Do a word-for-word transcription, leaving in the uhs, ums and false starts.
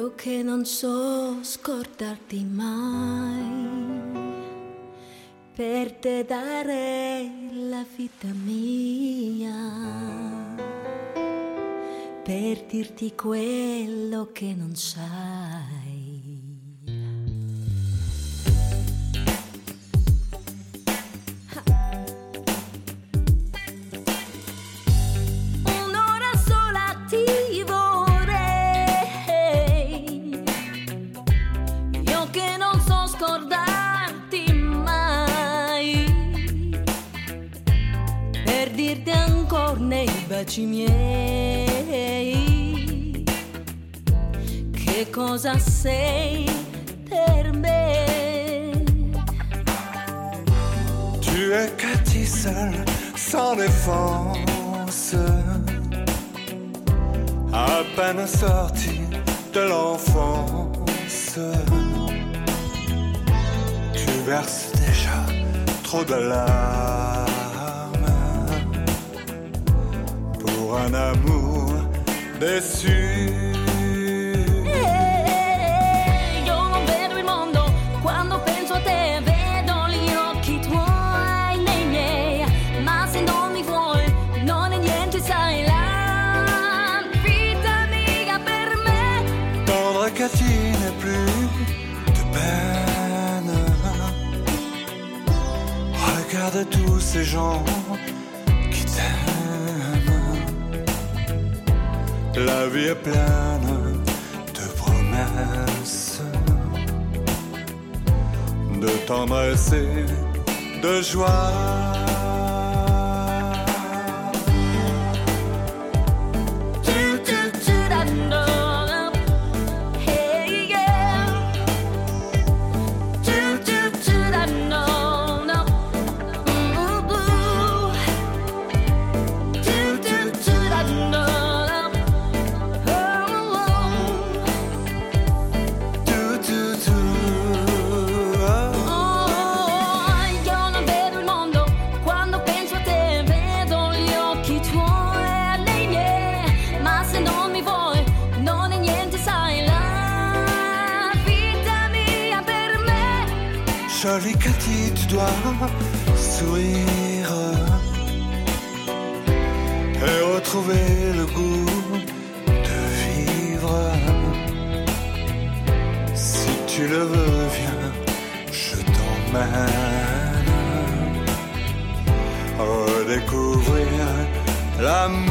Io che non so scordarti mai, per te darei la vita mia, per dirti quello che non sai. Un'ora sola ti vorrei, io che non so scordarti mai, per dirti ancora nei baci miei che cosa sei per me. Tu es Cathy seule, sans défense, à peine sortie de l'enfance. Tu verses déjà trop de larmes pour un amour déçu. Cathy n'est plus de peine. Regarde tous ces gens qui t'aiment. La vie est pleine de promesses, de tendresse et de joie. Jolie Cathy, tu dois sourire et retrouver le goût de vivre. Si tu le veux, viens, je t'emmène redécouvrir l'amour.